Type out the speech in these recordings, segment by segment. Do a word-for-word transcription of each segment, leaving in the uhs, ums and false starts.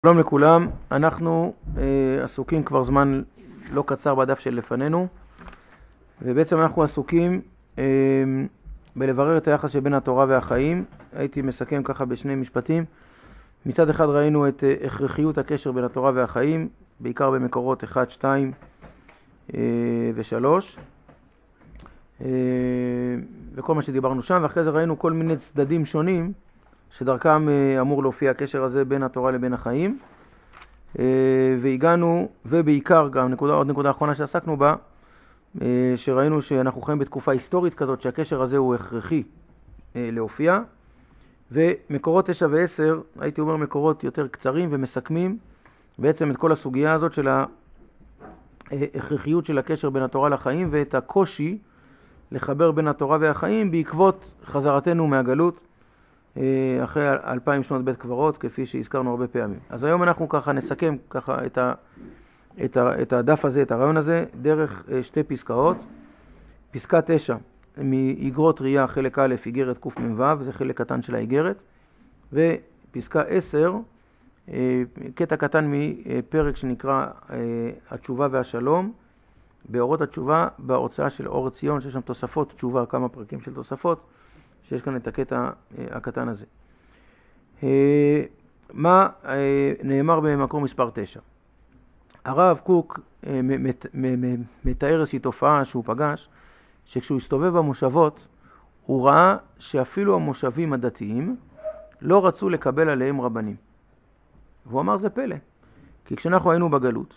שלום לכולם, אנחנו אה, עסוקים כבר זמן לא קצר בדף של לפנינו, ובעצם אנחנו עסוקים אה, בלברר את היחס שבין התורה והחיים. הייתי מסכם ככה בשני משפטים. מצד אחד ראינו את אה, הכרחיות הקשר בין התורה והחיים, בעיקר במקורות אחד, שתיים אה, ושלוש, אה, וכל מה שדיברנו שם, ואחרי זה ראינו כל מיני צדדים שונים, שדרכם אמור להופיע הקשר הזה בין התורה לבין החיים. והגענו, ובעיקר גם נקודה, עוד נקודה אחרונה שעסקנו בה, שראינו שאנחנו חיים בתקופה היסטורית כזאת שהקשר הזה הוא הכרחי להופיע. ומקורות תשע ועשר, הייתי אומר מקורות יותר קצרים ומסכמים בעצם את כל הסוגיה הזאת של ההכרחיות של הקשר בין התורה לחיים, ואת הקושי לחבר בין התורה והחיים בעקבות חזרתנו מהגלות אחרי אלפיים שנות בית קברות, כפי שהזכרנו הרבה פעמים. אז היום אנחנו ככה נסכם ככה את, ה, את, ה, את הדף הזה, את הרעיון הזה, דרך שתי פסקאות. פסקה תשע, מאיגרות ראייה חלק א', איגרת קמ"ו, זה חלק קטן של האיגרת. ופסקה עשר, קטע קטן מפרק שנקרא התשובה והשלום, באורות התשובה, בהוצאה של אור ציון, שיש שם תוספות תשובה, כמה פרקים של תוספות, שיש כאן את הקטע הקטן הזה. מה נאמר במקור מספר תשע? הרב קוק מתאר איזושהי תופעה שהוא פגש, שכשהוא הסתובב במושבות, הוא ראה שאפילו המושבים הדתיים לא רצו לקבל עליהם רבנים. והוא אמר זה פלא, כי כשאנחנו היינו בגלות,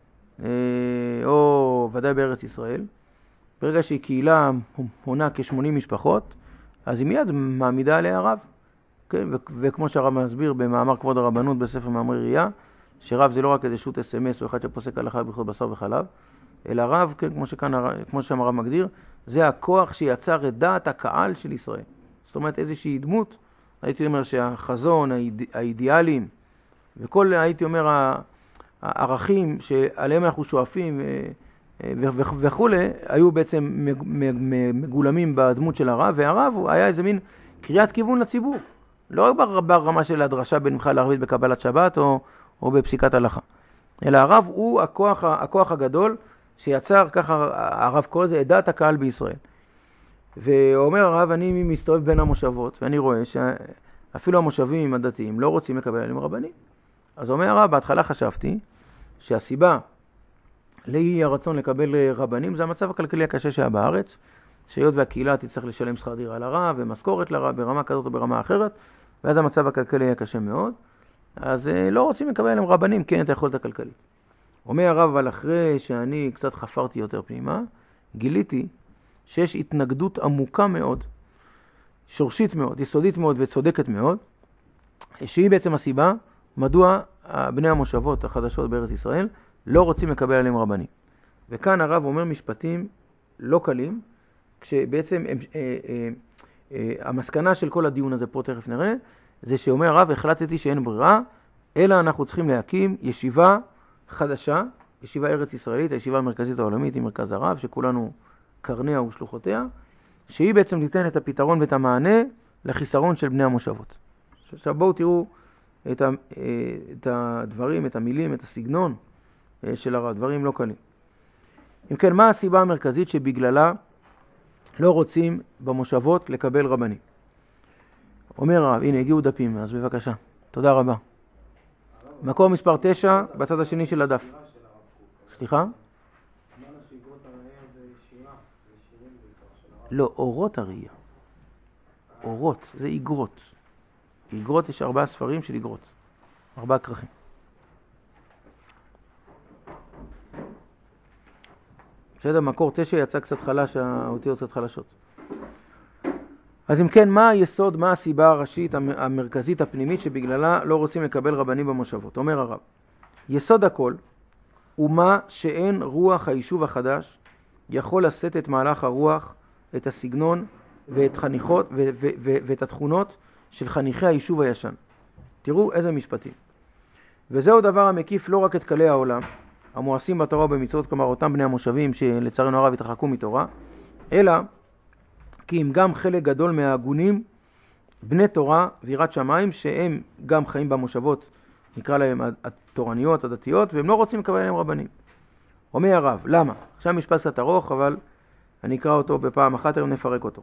או ודאי בארץ ישראל, ברגע שהיא קהילה מונה כ-שמונים משפחות, אז היא מיד מעמידה עליה רב. כן? ו- וכמו שהרב מסביר במאמר כבוד הרבנות בספר מאמרי ראייה, שרב זה לא רק איזה שוט אס אם אס או אחד שפוסק הלכה בהלכות בשר וחלב, אלא רב, כן, כמו שכאן, כמו ששם הרב מגדיר, זה הכוח שיצר את דעת הקהל של ישראל. זאת אומרת איזושהי דמות, הייתי אומר שהחזון, האיד... האידיאלים, וכל, הייתי אומר, הערכים שעליהם אנחנו שואפים וכו', היו בעצם מגולמים בדמות של הרב, והרב היה איזה מין קריאת כיוון לציבור. לא ברמה של הדרשה בין בכלל לערבית בקבלת שבת או, או בפסיקת הלכה. אלא הרב הוא הכוח, הכוח הגדול שיצר, ככה הרב קורא לזה, את דעת הקהל בישראל. ואומר הרב, אני מסתובב בין המושבות, ואני רואה שאפילו המושבים הדתיים לא רוצים לקבל עליהם רבנים. אז אומר הרב, בהתחלה חשבתי שהסיבה לאי הרצון לקבל רבנים זה המצב הכלכלי הקשה שהיה בארץ, שהיות והקהילה תצטרך לשלם שכר דירה לרב ומשכורת לרב ברמה כזאת או ברמה אחרת, ואז המצב הכלכלי היה קשה מאוד, אז לא רוצים לקבל עליהם רבנים, כן, את היכולת הכלכלית. אומר הרב, אבל אחרי שאני קצת חפרתי יותר פנימה, גיליתי שיש התנגדות עמוקה מאוד, שורשית מאוד, יסודית מאוד וצודקת מאוד, שהיא בעצם הסיבה מדוע בני המושבות החדשות בארץ ישראל לא רוצים לקבל עליהם רבנים. וכאן הרב אומר משפטים לא קלים, כשבעצם הם, אה, אה, אה, המסקנה של כל הדיון הזה פה תכף נראה, זה שאומר הרב, החלטתי שאין ברירה, אלא אנחנו צריכים להקים ישיבה חדשה, ישיבה ארץ ישראלית, הישיבה המרכזית העולמית עם מרכז הרב, שכולנו קרניה ושלוחותיה, שהיא בעצם תיתן את הפתרון ואת המענה לחיסרון של בני המושבות. עכשיו בואו תראו את, ה, את הדברים, את המילים, את הסגנון של הרב, דברים לא קלים. אם כן, מה הסיבה המרכזית שבגללה לא רוצים במושבות לקבל רבנים? אומר הרב, הנה הגיעו דפים, אז בבקשה. תודה רבה. מקור מספר תשע, בצד השני של הדף. סליחה? לא, אורות הראייה. אורות, זה איגרות. איגרות, יש ארבעה ספרים של איגרות. ארבעה כרכים. בסדר, מקור תשע יצא קצת חלש, האותיות קצת חלשות. אז אם כן, מה היסוד, מה הסיבה הראשית, המרכזית, הפנימית, שבגללה לא רוצים לקבל רבנים במושבות? אומר הרב, יסוד הכל הוא מה שאין רוח היישוב החדש יכול לשאת את מהלך הרוח, את הסגנון ואת חניכות ו- ו- ו- ואת התכונות של חניכי היישוב הישן. תראו איזה משפטים. וזהו דבר המקיף לא רק את כלי העולם, המואסים בתורה ובמצוות, כלומר אותם בני המושבים שלצערנו הרב התרחקו מתורה, אלא כי אם גם חלק גדול מההגונים בני תורה ויראת שמיים, שהם גם חיים במושבות נקרא להם התורניות, הדתיות, והם לא רוצים לקבל להם רבנים. אומר הרב, למה? עכשיו משפט קצת ארוך, אבל אני אקרא אותו בפעם אחת, היום נפרק אותו.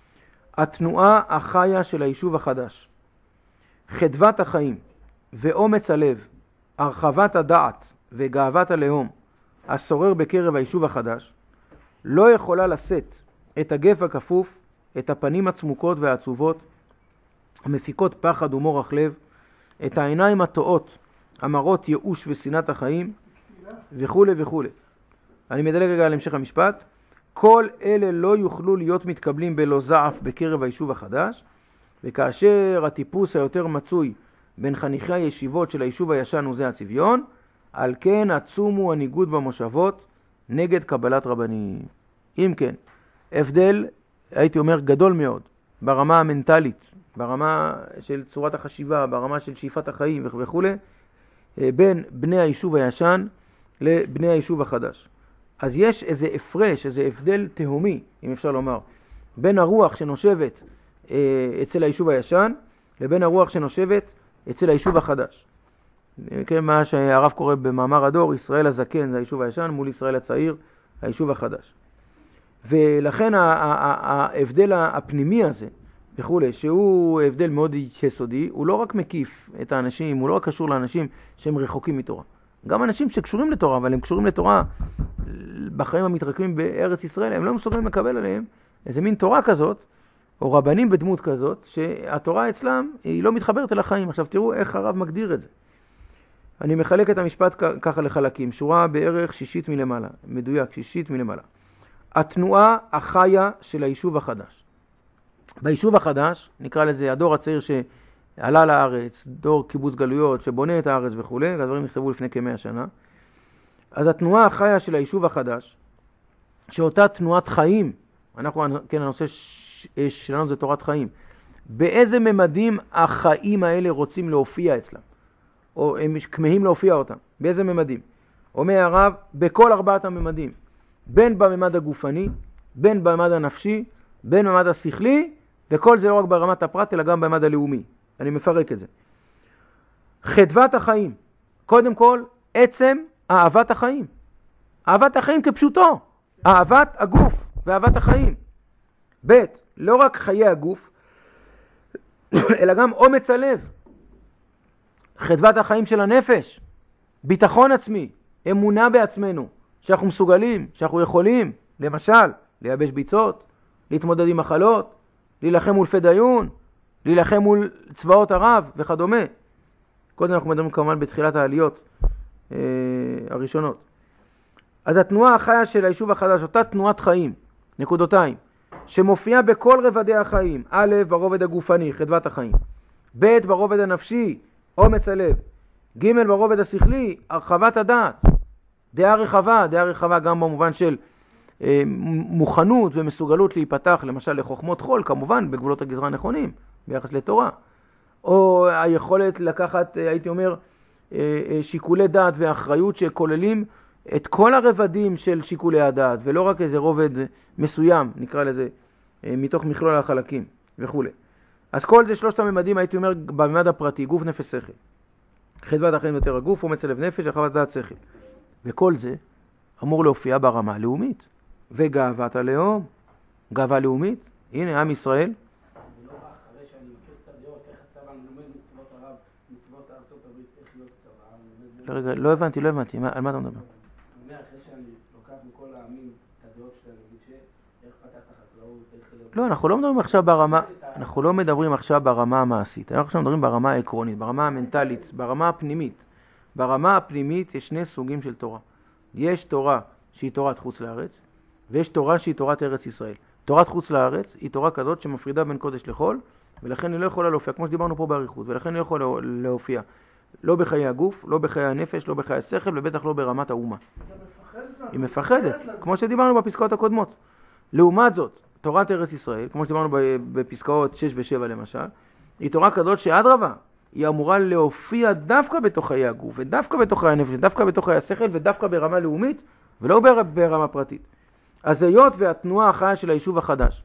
התנועה החיה של היישוב החדש, חדוות החיים ואומץ הלב, הרחבת הדעת וגאוות הלאום, השורר בקרב היישוב החדש, לא יכולה לשאת את הגף הכפוף, את הפנים הצמוקות והעצובות, המפיקות פחד ומורח לב, את העיניים הטועות, המראות ייאוש ושנאת החיים, וכו' וכו'. אני מדלג רגע על המשך המשפט. כל אלה לא יוכלו להיות מתקבלים בלא זעף בקרב היישוב החדש, וכאשר הטיפוס היותר מצוי בין חניכי הישיבות של היישוב הישן וזה הצביון, על כן עצומו הניגוד במושבות נגד קבלת רבנים. אם כן, הבדל, הייתי אומר, גדול מאוד, ברמה המנטלית, ברמה של צורת החשיבה, ברמה של שאיפת החיים וכו', בין בני היישוב הישן לבני היישוב החדש. אז יש איזה הפרש, איזה הבדל תהומי, אם אפשר לומר, בין הרוח שנושבת אצל היישוב הישן לבין הרוח שנושבת אצל היישוב החדש. כן, מה שהרב קורא במאמר הדור, ישראל הזקן זה היישוב הישן, מול ישראל הצעיר, היישוב החדש. ולכן ההבדל הפנימי הזה, וכו', שהוא הבדל מאוד יסודי, הוא לא רק מקיף את האנשים, הוא לא רק קשור לאנשים שהם רחוקים מתורה. גם אנשים שקשורים לתורה, אבל הם קשורים לתורה בחיים המתרקמים בארץ ישראל, הם לא מסוגלים לקבל עליהם איזה מין תורה כזאת, או רבנים בדמות כזאת, שהתורה אצלם היא לא מתחברת אל החיים. עכשיו תראו איך הרב מגדיר את זה. אני מחלק את המשפט ככה לחלקים, שורה בערך שישית מלמעלה, מדויק, שישית מלמעלה. התנועה החיה של היישוב החדש. ביישוב החדש, נקרא לזה הדור הצעיר שעלה לארץ, דור קיבוץ גלויות, שבונה את הארץ וכו', הדברים נכתבו לפני כמאה שנה. אז התנועה החיה של היישוב החדש, שאותה תנועת חיים, אנחנו, כן, הנושא שלנו זה תורת חיים, באיזה ממדים החיים האלה רוצים להופיע אצלם? או הם כמהים להופיע אותם, באיזה ממדים? אומר הרב, בכל ארבעת הממדים, בין בממד הגופני, בין בממד הנפשי, בין בממד השכלי, וכל זה לא רק ברמת הפרט, אלא גם בממד הלאומי. אני מפרק את זה. חדוות החיים, קודם כל, עצם אהבת החיים. אהבת החיים כפשוטו, אהבת הגוף ואהבת החיים. ב' לא רק חיי הגוף, אלא גם אומץ הלב. חדוות החיים של הנפש, ביטחון עצמי, אמונה בעצמנו, שאנחנו מסוגלים, שאנחנו יכולים, למשל, לייבש ביצות, להתמודד עם מחלות, להילחם מול פדאיון, להילחם מול צבאות ערב וכדומה. קודם אנחנו מדברים כמובן בתחילת העליות אה, הראשונות. אז התנועה החיה של היישוב החדש, אותה תנועת חיים, נקודותיים, שמופיעה בכל רבדי החיים, א', ברובד הגופני, חדוות החיים, ב', ברובד הנפשי, אומץ הלב, ג', ברובד השכלי, הרחבת הדעת, דעה רחבה, דעה רחבה גם במובן של אה, מוכנות ומסוגלות להיפתח, למשל לחוכמות חול, כמובן בגבולות הגזרה הנכונים, ביחס לתורה, או היכולת לקחת, הייתי אומר, אה, אה, שיקולי דעת ואחריות שכוללים את כל הרבדים של שיקולי הדעת, ולא רק איזה רובד מסוים, נקרא לזה, אה, מתוך מכלול החלקים וכו'. אז כל זה שלושת הממדים, הייתי אומר, בממד הפרטי, גוף, נפש, שכל. חדוות החיים יותר הגוף, אומץ הלב נפש, הרחבת דעת, שכל. וכל זה אמור להופיע ברמה הלאומית. וגאוות הלאום, גאווה לאומית, הנה עם ישראל. אני לא בא אחרי שאני מכיר את הדעות, איך הצבא לומד מצוות הרב, מצוות ארצות הברית, איך להיות צבא. רגע, לא הבנתי, לא הבנתי, על מה אתה מדבר? אני אומר, אחרי שאני לוקח מכל העמים את הדעות שלהם, נגיד שאיך פתח את החקלאות, איך... לא, אנחנו לא מדברים עכשיו ברמה, אנחנו לא מדברים עכשיו ברמה המעשית, אנחנו עכשיו מדברים ברמה העקרונית, ברמה המנטלית, ברמה הפנימית. ברמה הפנימית יש שני סוגים של תורה. יש תורה שהיא תורת חוץ לארץ, ויש תורה שהיא תורת ארץ ישראל. תורת חוץ לארץ היא תורה כזאת שמפרידה בין קודש לחול, ולכן היא לא יכולה להופיע, כמו שדיברנו פה באריכות, ולכן היא לא יכולה להופיע לא בחיי הגוף, לא בחיי הנפש, לא בחיי השכל, ובטח לא ברמת האומה. היא מפחדת, כמו שדיברנו בפסקאות הקודמות. לעומת זאת, תורת ארץ ישראל, כמו שדיברנו בפסקאות שש ושבע למשל, היא תורה כזאת שאדרבה, היא אמורה להופיע דווקא בתוך חיי הגוף, ודווקא בתוך חיי הנפש, ודווקא בתוך חיי השכל, ודווקא ברמה לאומית, ולא ברמה פרטית. אז היות והתנועה החיה של היישוב החדש,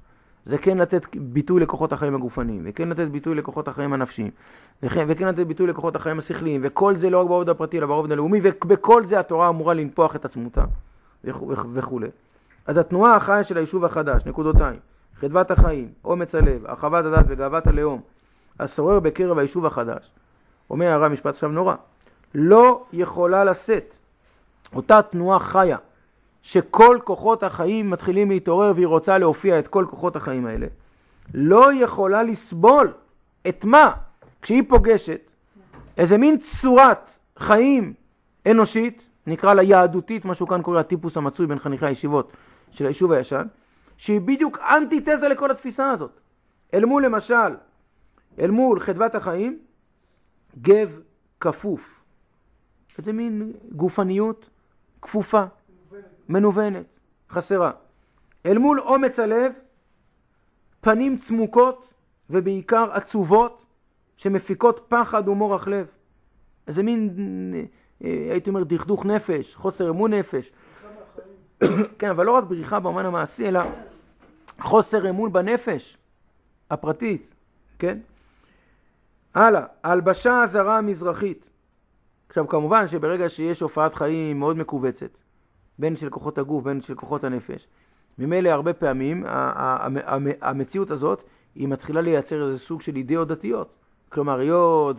זה כן לתת ביטוי לכוחות החיים הגופניים, וכן לתת ביטוי לכוחות החיים הנפשיים, וכן, וכן לתת ביטוי לכוחות החיים השכליים, וכל זה לא רק בעובד הפרטי, אלא בעובד הלאומי, ובכל זה התורה אמורה לנפוח את עצמותה, וכו'. אז התנועה החיה של היישוב החדש, נקודותיים, חדוות החיים, אומץ הלב, הרחבת הדת וגאוות הלאום, השורר בקרב היישוב החדש, אומר הרב משפט עכשיו נורא, לא יכולה לשאת אותה תנועה חיה, שכל כוחות החיים מתחילים להתעורר והיא רוצה להופיע את כל כוחות החיים האלה, לא יכולה לסבול את מה? כשהיא פוגשת איזה מין צורת חיים אנושית, נקרא לה יהדותית, משהו כאן קורא הטיפוס המצוי בין חניכי הישיבות של היישוב הישן, שהיא בדיוק אנטיתזה לכל התפיסה הזאת. אל מול למשל, אל מול חדוות החיים, גב כפוף. איזה מין גופניות כפופה, מנוונת, חסרה. אל מול אומץ הלב, פנים צמוקות ובעיקר עצובות שמפיקות פחד ומורח לב. איזה מין, הייתי אומר, דכדוך נפש, חוסר אמון נפש. כן, אבל לא רק בריחה באומן המעשי, אלא חוסר אמון בנפש הפרטית, כן? הלאה, הלבשה הזרה המזרחית. עכשיו, כמובן שברגע שיש הופעת חיים מאוד מקובצת, בין של כוחות הגוף, בין של כוחות הנפש, ממילא הרבה פעמים המציאות הזאת היא מתחילה לייצר איזה סוג של אידאות דתיות. כלומר, היות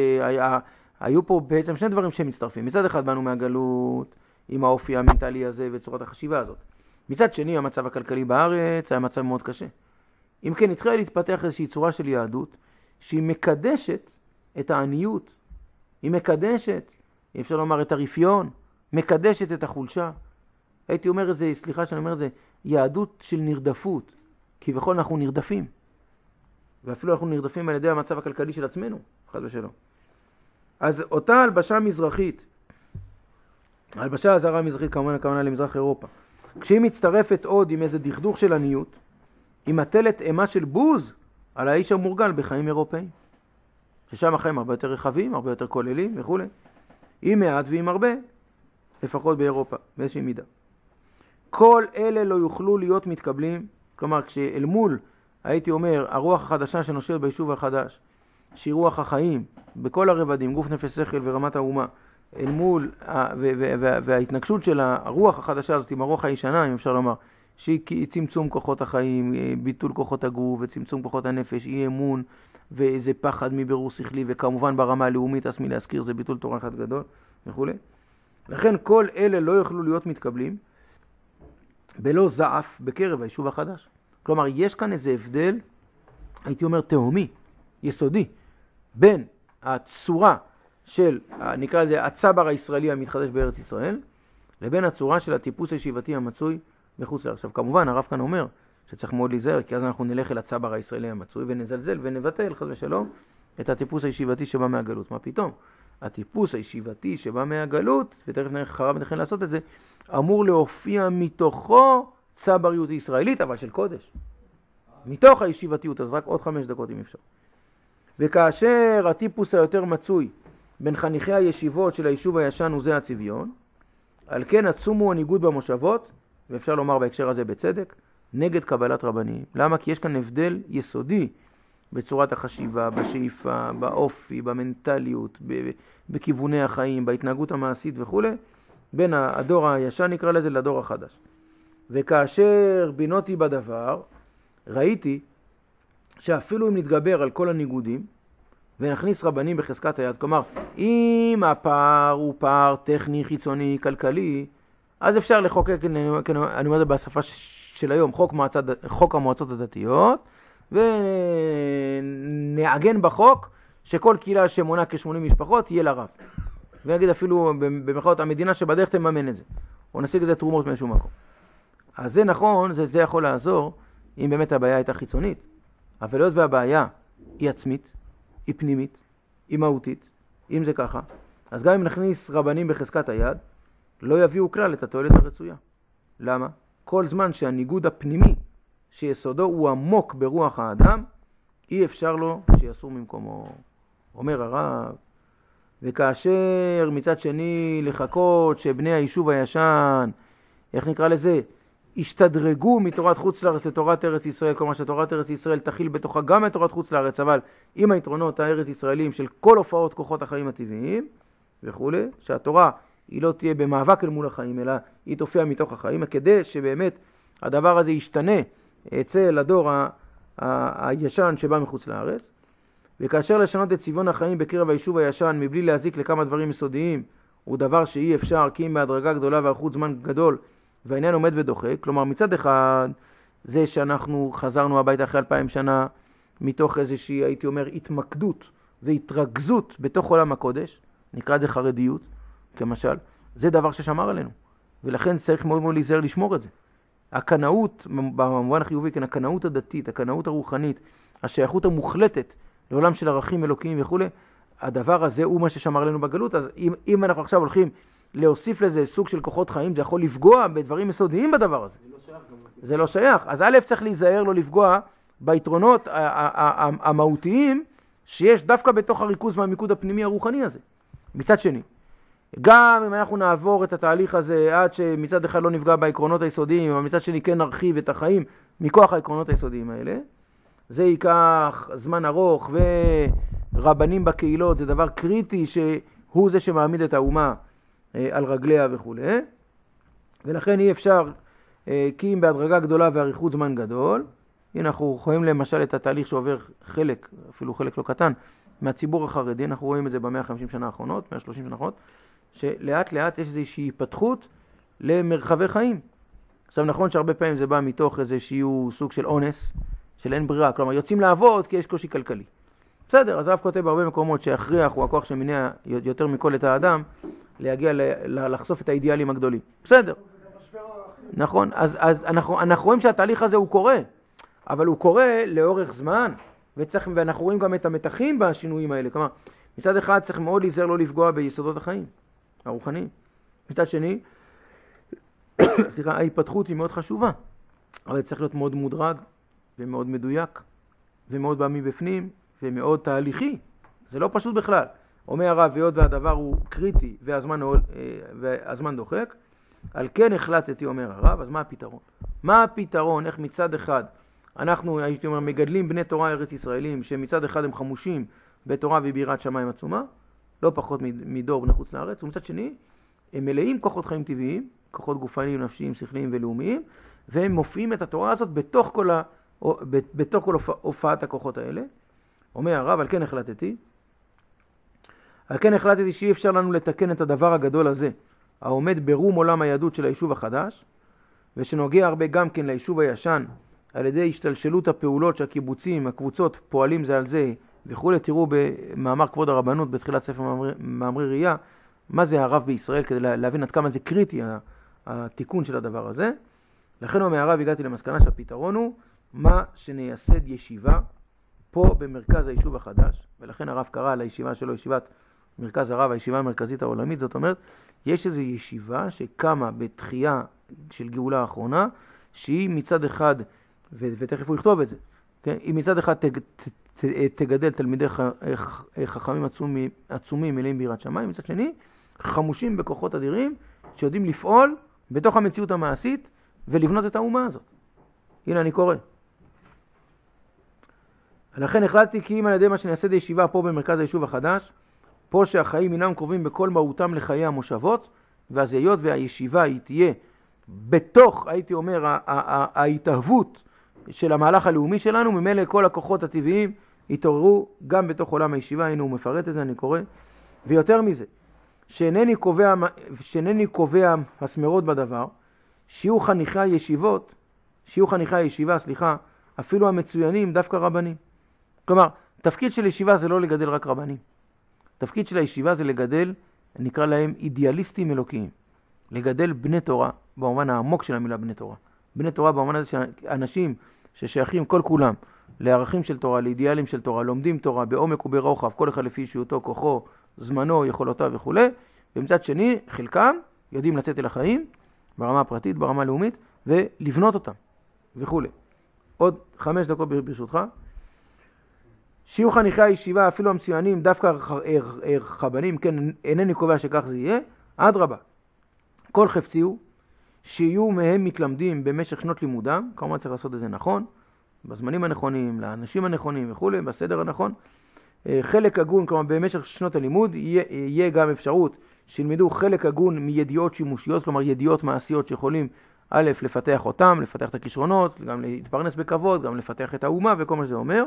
והיו פה בעצם שני דברים שמצטרפים. מצד אחד באנו מהגלות עם האופי המנטלי הזה וצורת החשיבה הזאת. מצד שני, המצב הכלכלי בארץ היה מצב מאוד קשה. אם כן, התחילה להתפתח איזושהי צורה של יהדות שהיא מקדשת את העניות, היא מקדשת, אפשר לומר, את הרפיון, מקדשת את החולשה. הייתי אומר את זה, סליחה שאני אומר את זה, יהדות של נרדפות, כי בכל אנחנו נרדפים. ואפילו אנחנו נרדפים על ידי המצב הכלכלי של עצמנו, חד ושלום. אז אותה הלבשה מזרחית, הלבשה הזרה המזרחית כמובן הכוונה למזרח אירופה, כשהיא מצטרפת עוד עם איזה דכדוך של עניות, היא מטלת אימה של בוז על האיש המורגל בחיים אירופאים. ששם החיים הרבה יותר רחבים, הרבה יותר כוללים וכו'. עם מעט ועם הרבה, לפחות באירופה, באיזושהי מידה. כל אלה לא יוכלו להיות מתקבלים, כלומר כשאל מול, הייתי אומר, הרוח החדשה שנושבת ביישוב החדש, שהיא רוח החיים, בכל הרבדים, גוף נפש שכל ורמת האומה, אל מול, וההתנגשות של הרוח החדשה הזאת עם הרוח הישנה, אם אפשר לומר, שהיא צמצום כוחות החיים, ביטול כוחות הגוף וצמצום כוחות הנפש, אי אמון ואיזה פחד מבירור שכלי, וכמובן ברמה הלאומית, עצמי להזכיר, זה ביטול תורה אחד גדול וכו'. לכן כל אלה לא יוכלו להיות מתקבלים בלא זעף בקרב היישוב החדש. כלומר, יש כאן איזה הבדל, הייתי אומר תהומי, יסודי, בין הצורה של, נקרא לזה, הצבר הישראלי המתחדש בארץ ישראל, לבין הצורה של הטיפוס הישיבתי המצוי מחוץ לארץ. עכשיו, כמובן, הרב כאן אומר שצריך מאוד להיזהר, כי אז אנחנו נלך אל הצבר הישראלי המצוי ונזלזל ונבטל, חס ושלום, את הטיפוס הישיבתי שבא מהגלות. מה פתאום? הטיפוס הישיבתי שבא מהגלות, ותכף נראה איך הרב נכן לעשות את זה, אמור להופיע מתוכו צבריות ישראלית, אבל של קודש. מתוך הישיבתיות, אז רק עוד חמש דקות אם אפשר. וכאשר הטיפוס היותר מצוי בין חניכי הישיבות של היישוב הישן וזה הצביון, על כן עצומו הניגוד במושבות, ואפשר לומר בהקשר הזה בצדק, נגד קבלת רבנים. למה? כי יש כאן הבדל יסודי בצורת החשיבה, בשאיפה, באופי, במנטליות, בכיווני החיים, בהתנהגות המעשית וכו', בין הדור הישן נקרא לזה לדור החדש. וכאשר בינותי בדבר, ראיתי שאפילו אם נתגבר על כל הניגודים, ונכניס רבנים בחזקת היד, כלומר, אם הפער הוא פער טכני, חיצוני, כלכלי, אז אפשר לחוקק, אני אומר את זה בשפה של היום, חוק, מועצה, חוק המועצות הדתיות, ונעגן בחוק שכל קהילה שמונה כ-שמונים משפחות יהיה לרב. ונגיד אפילו במחאות המדינה שבדרך תממן את זה, או נשיג את זה תרומות מאיזשהו מקום. אז זה נכון, זה, זה יכול לעזור, אם באמת הבעיה הייתה חיצונית. אבל להיות והבעיה היא עצמית, היא פנימית, היא מהותית, אם זה ככה, אז גם אם נכניס רבנים בחזקת היד, לא יביאו כלל את התועלת הרצויה. למה? כל זמן שהניגוד הפנימי שיסודו הוא עמוק ברוח האדם, אי אפשר לו שיסור ממקומו. אומר הרב, וכאשר מצד שני לחכות שבני היישוב הישן, איך נקרא לזה, השתדרגו מתורת חוץ לארץ לתורת ארץ ישראל, כלומר שתורת ארץ ישראל תכיל בתוכה גם את תורת חוץ לארץ, אבל עם היתרונות הארץ ישראלים של כל הופעות כוחות החיים הטבעיים וכו', שהתורה היא לא תהיה במאבק אל מול החיים, אלא היא תופיע מתוך החיים, כדי שבאמת הדבר הזה ישתנה אצל הדור ה- ה- הישן שבא מחוץ לארץ. וכאשר לשנות את צבעון החיים בקרב היישוב הישן מבלי להזיק לכמה דברים יסודיים, הוא דבר שאי אפשר, כי אם בהדרגה גדולה וארכות זמן גדול והעניין עומד ודוחק. כלומר, מצד אחד זה שאנחנו חזרנו הביתה אחרי אלפיים שנה מתוך איזושהי, הייתי אומר, התמקדות והתרכזות בתוך עולם הקודש, נקרא את זה חרדיות כמשל, זה דבר ששמר עלינו, ולכן צריך מאוד מאוד להיזהר לשמור את זה. הקנאות, במובן החיובי, כן, הקנאות הדתית, הקנאות הרוחנית, השייכות המוחלטת לעולם של ערכים אלוקיים וכו', הדבר הזה הוא מה ששמר עלינו בגלות. אז אם, אם אנחנו עכשיו הולכים להוסיף לזה סוג של כוחות חיים, זה יכול לפגוע בדברים יסודיים בדבר הזה. זה לא שייך גם. זה לא שייך. אז א' צריך להיזהר לא לפגוע ביתרונות המהותיים שיש דווקא בתוך הריכוז והמיקוד הפנימי הרוחני הזה. מצד שני, גם אם אנחנו נעבור את התהליך הזה עד שמצד אחד לא נפגע בעקרונות היסודיים, אבל מצד שני כן נרחיב את החיים מכוח העקרונות היסודיים האלה, זה ייקח זמן ארוך, ורבנים בקהילות זה דבר קריטי שהוא זה שמעמיד את האומה על רגליה וכו'. ולכן אי אפשר, כי אם בהדרגה גדולה ואריכות זמן גדול, הנה אנחנו רואים למשל את התהליך שעובר חלק, אפילו חלק לא קטן, מהציבור החרדי, אנחנו רואים את זה ב-מאה וחמישים שנה האחרונות, מאה ושלושים שנה האחרונות, שלאט לאט יש איזושהי היפתחות למרחבי חיים. עכשיו נכון שהרבה פעמים זה בא מתוך איזשהו סוג של אונס, של אין ברירה, כלומר יוצאים לעבוד כי יש קושי כלכלי. בסדר, אז הרב כותב בהרבה מקומות שהכריח הוא הכוח שמניע יותר מכל את האדם, להגיע ל- לחשוף את האידיאלים הגדולים. בסדר. נכון, אז, אז אנחנו, אנחנו רואים שהתהליך הזה הוא קורה, אבל הוא קורה לאורך זמן, וצריך, ואנחנו רואים גם את המתחים בשינויים האלה. כלומר, מצד אחד צריך מאוד להיזהר לא לפגוע ביסודות החיים, הרוחניים. מצד שני, סליחה, ההיפתחות היא מאוד חשובה, אבל צריך להיות מאוד מודרג, ומאוד מדויק, ומאוד בא מבפנים, ומאוד תהליכי. זה לא פשוט בכלל. אומר הרב, היות והדבר הוא קריטי, והזמן, והזמן דוחק, על כן החלטתי, אומר הרב, אז מה הפתרון? מה הפתרון, איך מצד אחד, אנחנו, הייתי אומר, מגדלים בני תורה ארץ ישראלים, שמצד אחד הם חמושים בתורה וביראת שמיים עצומה, לא פחות מדור בני חוץ לארץ, ומצד שני, הם מלאים כוחות חיים טבעיים, כוחות גופניים, נפשיים, שכליים ולאומיים, והם מופיעים את התורה הזאת בתוך כל, ה... בתוך כל הופעת הכוחות האלה. אומר הרב, על כן החלטתי, על כן החלטתי שאי אפשר לנו לתקן את הדבר הגדול הזה, העומד ברום עולם היהדות של היישוב החדש, ושנוגע הרבה גם כן ליישוב הישן, על ידי השתלשלות הפעולות שהקיבוצים, הקבוצות, פועלים זה על זה וכו'. תראו במאמר כבוד הרבנות בתחילת ספר מאמרי, מאמרי ראייה, מה זה הרב בישראל, כדי להבין עד כמה זה קריטי התיקון של הדבר הזה. לכן אומר הרב, הגעתי למסקנה שהפתרון הוא מה שנייסד ישיבה פה במרכז היישוב החדש, ולכן הרב קרא לישיבה שלו ישיבת מרכז הרב, הישיבה המרכזית העולמית. זאת אומרת, יש איזו ישיבה שקמה בתחייה של גאולה האחרונה, שהיא מצד אחד, ו- ותכף הוא יכתוב את זה, כן? היא מצד אחד תג, ת, ת, תגדל תלמידי ח, ח, חכמים עצומים, עצומים מלאים ביראת שמיים, מצד שני, חמושים בכוחות אדירים שיודעים לפעול בתוך המציאות המעשית ולבנות את האומה הזאת. הנה אני קורא. לכן החלטתי כי אם על ידי מה שנייסד ישיבה פה במרכז היישוב החדש, פה שהחיים אינם קרובים בכל מהותם לחיי המושבות, ואז היות והישיבה היא תהיה בתוך, הייתי אומר, ההתאהבות של המהלך הלאומי שלנו, ממילא כל הכוחות הטבעיים יתעוררו גם בתוך עולם הישיבה. הנה הוא מפרט את זה, אני קורא. ויותר מזה, שאינני קובע, שאינני קובע הסמרות בדבר, שיהיו חניכי הישיבות, שיהיו חניכי הישיבה, סליחה, אפילו המצוינים, דווקא רבנים. כלומר, תפקיד של ישיבה זה לא לגדל רק רבנים. תפקיד של הישיבה זה לגדל, נקרא להם אידיאליסטים אלוקיים. לגדל בני תורה, במובן העמוק של המילה בני תורה. בני תורה במובן הזה שאנשים ששייכים כל כולם לערכים של תורה, לאידיאלים של תורה, לומדים תורה בעומק וברוחב, כל אחד לפי אישיותו, כוחו, זמנו, יכולותיו וכו'. ומצד שני, חלקם יודעים לצאת אל החיים, ברמה הפרטית, ברמה הלאומית, ולבנות אותם וכו'. עוד חמש דקות ברשותך. שיהיו חניכי הישיבה, אפילו המצוינים, דווקא רבנים, כן, אינני קובע שכך זה יהיה, אדרבה. כל חפצי הוא שיהיו מהם מתלמדים במשך שנות לימודם, כמובן צריך לעשות את זה נכון, בזמנים הנכונים, לאנשים הנכונים וכו', בסדר הנכון. חלק הגון, כלומר במשך שנות הלימוד, יהיה, יהיה גם אפשרות שילמדו חלק הגון מידיעות שימושיות, כלומר ידיעות מעשיות שיכולים א', לפתח אותם, לפתח את הכישרונות, גם להתפרנס בכבוד, גם לפתח את האומה וכל מה שזה אומר.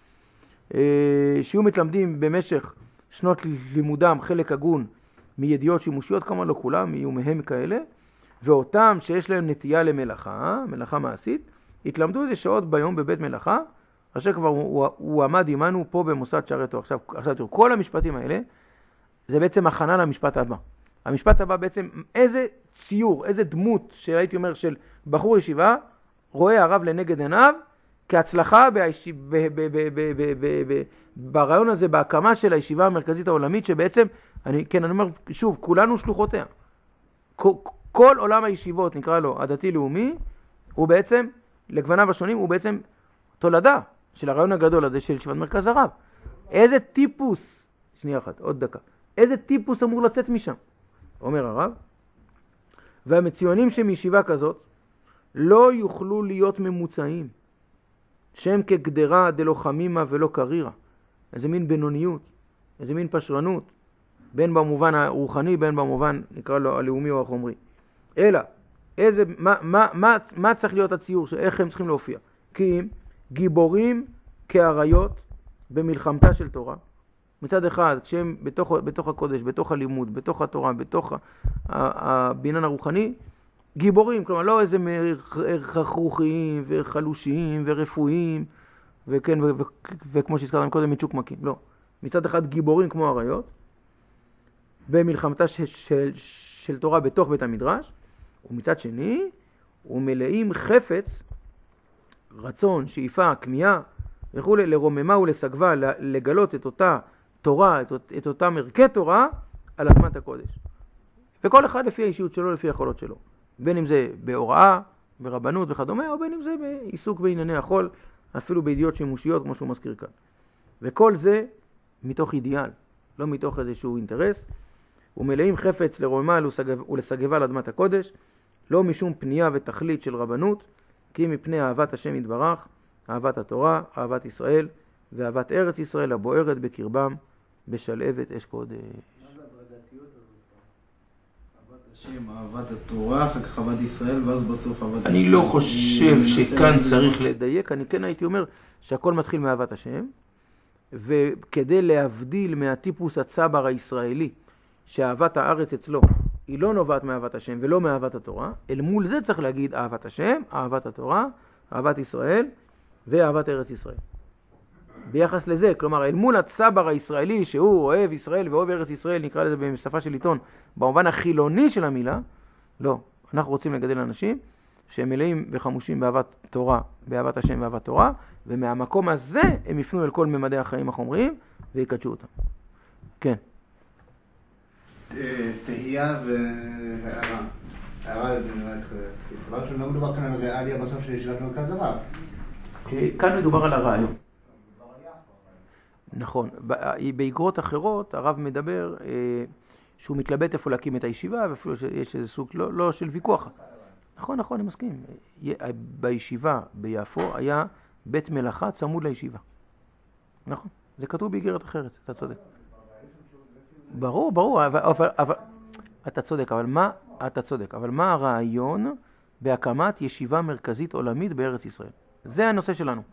שיהיו מתלמדים במשך שנות לימודם חלק הגון מידיעות שימושיות, כמובן לא כולם, יהיו מהם כאלה, ואותם שיש להם נטייה למלאכה, מלאכה מעשית, יתלמדו איזה שעות ביום בבית מלאכה, אשר כבר הוא, הוא עמד עמנו פה במוסד שערי תורה. עכשיו, עכשיו תראו, כל המשפטים האלה, זה בעצם הכנה למשפט הבא. המשפט הבא בעצם, איזה ציור, איזה דמות, שהייתי אומר, של בחור ישיבה, רואה הרב לנגד עיניו, כהצלחה בישיב, ב, ב, ב, ב, ב, ב, ב, ב, ברעיון הזה, בהקמה של הישיבה המרכזית העולמית, שבעצם, אני, כן, אני אומר, שוב, כולנו שלוחותיה. כל, כל עולם הישיבות, נקרא לו, הדתי-לאומי, הוא בעצם, לגווניו השונים, הוא בעצם תולדה של הרעיון הגדול הזה של ישיבת מרכז הרב. איזה טיפוס, שנייה אחת, עוד דקה, איזה טיפוס אמור לצאת משם? אומר הרב, והמצוינים שמישיבה כזאת לא יוכלו להיות ממוצעים, שהם כגדרה דלא חמימה ולא קרירה. איזה מין בינוניות, איזה מין פשרנות, בין במובן הרוחני, בין במובן, נקרא לו, הלאומי או החומרי. אלא, איזה, מה, מה, מה, מה צריך להיות הציור, איך הם צריכים להופיע? כי אם גיבורים כאריות במלחמתה של תורה, מצד אחד, כשהם בתוך, בתוך הקודש, בתוך הלימוד, בתוך התורה, בתוך הבינן הרוחני, גיבורים, כלומר לא איזה רכרוכיים וחלושיים ורפואיים, וכן, ו- ו- ו- וכמו שהזכרתם קודם, מצ'וקמקים, לא. מצד אחד גיבורים כמו אריות, במלחמתה של, של, של תורה בתוך בית המדרש, ומצד שני, ומלאים חפץ, רצון, שאיפה, כמיהה, וכו', לרוממה ולסגבה, לגלות את אותה תורה, את, את אותם ערכי תורה, על אדמת הקודש. וכל אחד לפי האישיות שלו, לפי היכולות שלו. בין אם זה בהוראה, ברבנות וכדומה, או בין אם זה בעיסוק בענייני החול, אפילו בידיעות שימושיות, כמו שהוא מזכיר כאן. וכל זה מתוך אידיאל, לא מתוך איזשהו אינטרס, ומלאים חפץ לרוממה ולסגבה על אדמת הקודש, לא משום פנייה ותכלית של רבנות, כי מפני אהבת השם יתברך, אהבת התורה, אהבת ישראל, ואהבת ארץ ישראל הבוערת בקרבם, בשלהבת אש קודש. מה זה הדרגתיות הזאת? אהבת השם, אהבת התורה, אחר כך אהבת ישראל, ואז בסוף אהבת... אני לא חושב שכאן צריך לדייק, אני כן הייתי אומר שהכל מתחיל מאהבת השם, וכדי להבדיל מהטיפוס הצבר הישראלי, שאהבת הארץ אצלו היא לא נובעת מאהבת השם ולא מאהבת התורה, אל מול זה צריך להגיד אהבת השם, אהבת התורה, אהבת ישראל ואהבת ארץ ישראל. ביחס לזה, כלומר, אל מול הצבר הישראלי שהוא אוהב ישראל ואוהב ארץ ישראל, נקרא לזה בשפה של עיתון, במובן החילוני של המילה, לא. אנחנו רוצים לגדל אנשים שהם מלאים וחמושים באהבת תורה, באהבת השם ואהבת תורה, ומהמקום הזה הם יפנו אל כל ממדי החיים החומריים ויקדשו אותם. כן. תהייה והערה. הערה, דבר שלא מדובר כאן על ריאליה בסוף של ישיבת מרכז הרב. כאן מדובר על הרעיון. נכון. באגרות אחרות הרב מדבר שהוא מתלבט איפה להקים את הישיבה, ואפילו שיש איזה סוג לא, לא של ויכוח. נכון, נכון, אני מסכים. בישיבה ביפו היה בית מלאכה צמוד לישיבה. נכון. זה כתוב באגרת אחרת, אתה צודק. ברור, ברור, אבל, אבל, אבל אתה צודק, אבל מה, אתה צודק, אבל מה הרעיון בהקמת ישיבה מרכזית עולמית בארץ ישראל? זה הנושא שלנו.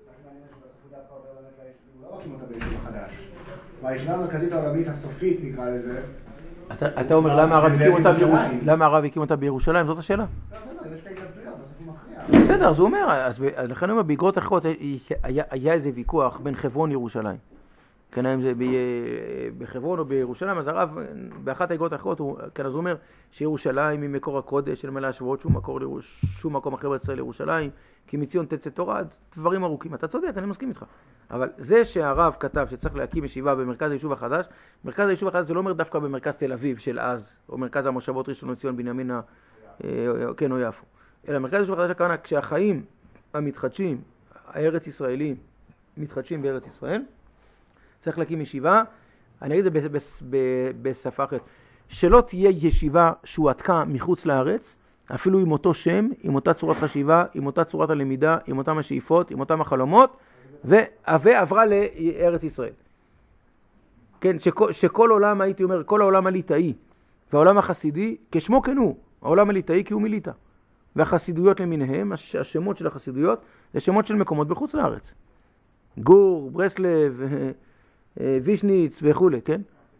לא מקים אותה בישיבה חדש. והישיבה המרכזית העולמית הסופית נקרא לזה. אתה, אתה אומר למה הרב הקים אותה בירושלים? למה הרב הקים אותה בירושלים? זאת השאלה. לא, זה לא, יש את ההתלבטויות, בסוף הוא מכריע. בסדר, אז הוא אומר, אז לכן הוא אומר, באגרות אחרות היה, היה איזה ויכוח בין חברון לירושלים. כן, אם זה בחברון או בירושלים, אז הרב, באחת האגרות האחרות, כן, אז הוא אומר שירושלים היא מקור הקודש של מלא השבועות, שום מקור, שום מקום אחר בישראל לירושלים, כי מציון תצא תורה, דברים ארוכים. אתה צודק, אני מסכים איתך. אבל זה שהרב כתב שצריך להקים ישיבה במרכז היישוב החדש, מרכז היישוב החדש זה לא אומר דווקא במרכז תל אביב של אז, או מרכז המושבות ראשון לציון בנימינה, כן, או יפו. אלא מרכז היישוב החדש הכוונה, כשהחיים המתחדשים, הארץ ישראלים, מתחדשים בארץ ישראל, צריך להקים ישיבה, אני אגיד את זה בשפה אחרת, שלא תהיה ישיבה שהועתקה מחוץ לארץ, אפילו עם אותו שם, עם אותה צורת חשיבה, עם אותה צורת הלמידה, עם אותם השאיפות, עם אותם החלומות, ועברה לארץ ישראל. כן, שכל, שכל עולם, הייתי אומר, כל העולם הליטאי, והעולם החסידי, כשמו כן הוא, העולם הליטאי כי הוא מיליטה. והחסידויות למיניהם, השמות של החסידויות, זה שמות של מקומות בחוץ לארץ. גור, ברסלב, וישניץ וכו', כן?